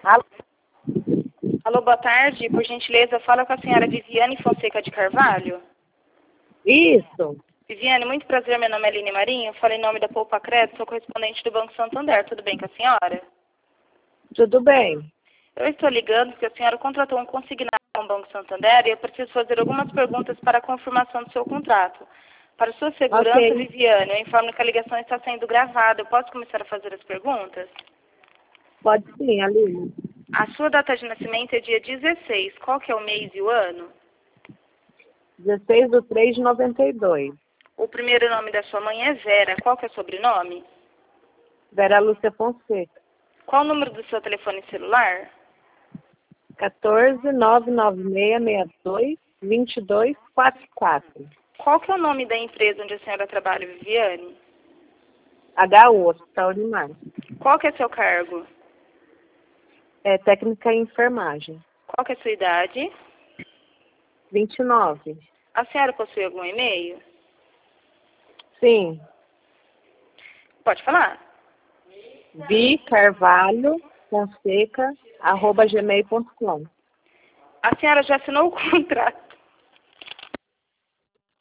Alô? Alô, boa tarde. Por gentileza, fala com a senhora Viviane Fonseca de Carvalho. Isso. Viviane, muito prazer. Meu nome é Aline Marinho. Falo em nome da Poupa Crédito, sou correspondente do Banco Santander. Tudo bem com a senhora? Tudo bem. Eu estou ligando porque a senhora contratou um consignado com o Banco Santander e eu preciso fazer algumas perguntas para a confirmação do seu contrato. Para sua segurança, Ok. Viviane, eu informo que a ligação está sendo gravada. Eu posso começar a fazer as perguntas? Pode sim, Aline. A sua data de nascimento é dia 16. Qual que é o mês e o ano? 16/3/92. O primeiro nome da sua mãe é Vera. Qual que é o sobrenome? Vera Lúcia Fonseca. Qual o número do seu telefone celular? 14-99662-2244. Qual que é o nome da empresa onde a senhora trabalha, Viviane? HU, Hospital Unimar. Qual que é seu cargo? É técnica em enfermagem. Qual que é sua idade? 29. A senhora possui algum e-mail? Sim. Pode falar. vicarvalhofonseca@gmail.com. A senhora já assinou o contrato?